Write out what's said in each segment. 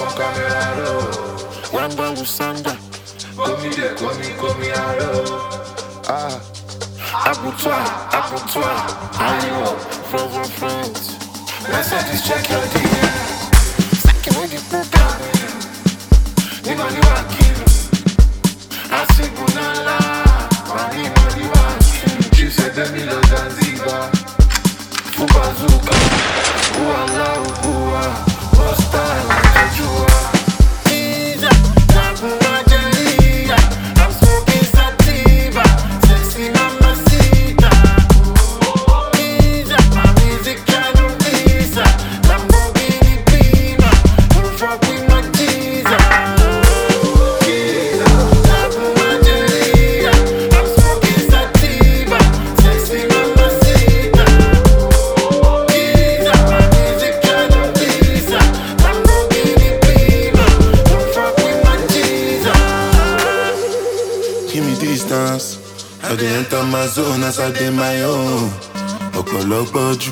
camera roll. Wamba Lusanda, Call me Arrow. Abutoir, Hollywood, Frozen Friends. Messages check your DM. Second with the puta, Nimani Wakilu. Asibunala. Nimani Wakilu. She said the Milo Zanzibar. Fubazuka. Uala Ubua. Posta Wajajua. Visa, Naguma Jelia. I'm smoking sativa, sexy mamacita. Visa, my music cannot visa. Lamborghini Beamer, don't fuck with my teaser. Naguma Jelia, I'm smoking sativa, sexy mamacita. Visa, my music cannot visa. Lamborghini Beamer, don't fuck with my teaser. Give me distance. I dey enter my zone as I dey my own. Ọ̀pọ̀lọpọ̀ jù.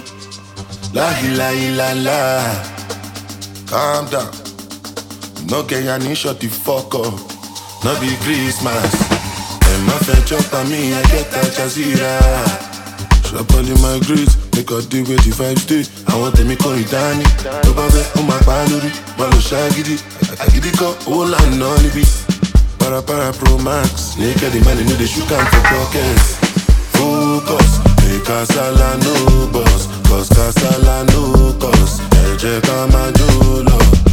La. Calm down. No get ya ní shut the fuck up. No be Christmas. Ẹ má fẹ́ chop on me, I get Al Jazeera. Shop all in my grease, make a deal with the vibes day. Àwọn tèmi kò rí dání. Tó bá fẹ́, ó máa pa á lórí. Má lọ ṣáàgídí. Àgídí kọ́, owó là ń ná níbí. Para Pro Max. Naked the man, they shoot am for pockets. Focus, make Kasala no boss. Cause Kasala no cost. Ẹ jẹ́ ká máa jó lọ.